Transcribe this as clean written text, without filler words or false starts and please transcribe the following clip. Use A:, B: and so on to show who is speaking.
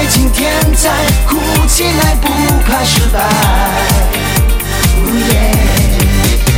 A: 爱情天才，哭起来不怕失败。